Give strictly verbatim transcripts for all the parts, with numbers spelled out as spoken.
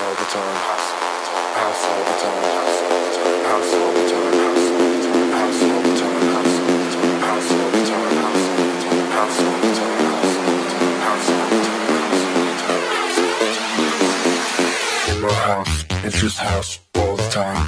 all the time. House all the time. House all the time. House all the time. House all the time. House all the time. House all the time. In my house, it's just house all the time.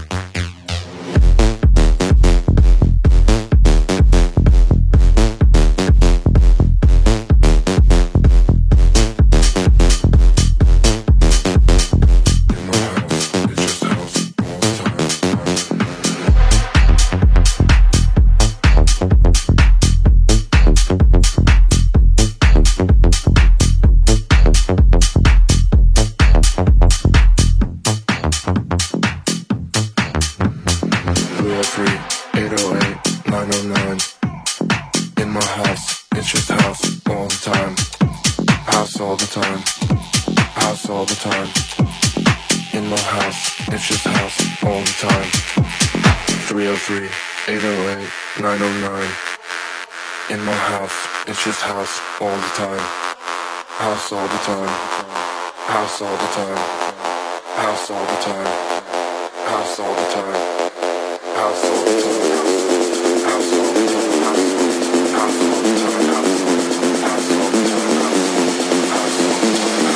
nine oh nine In my house, it's just house all the time. House all the time. House all the time. House all the time. House all the time. House all the time. House all the time. House all the time. House all the time. House all the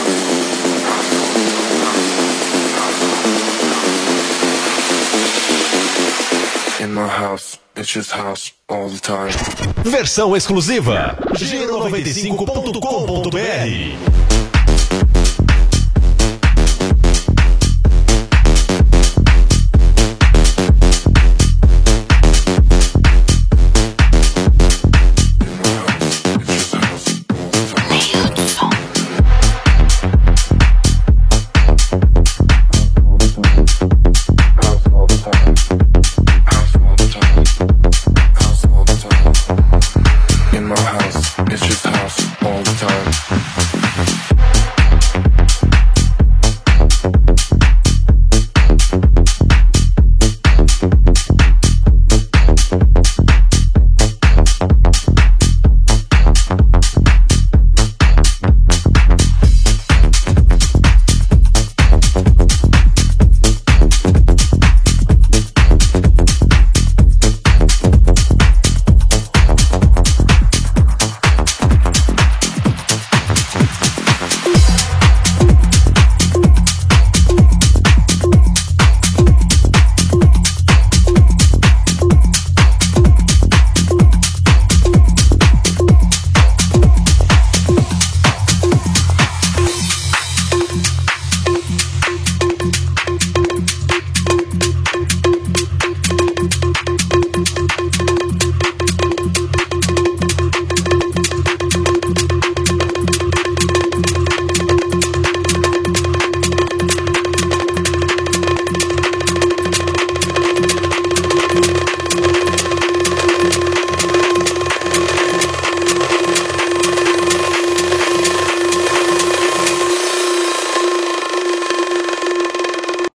time. In my house, it's just house all the time. Versão exclusiva G noventa e cinco ponto com ponto br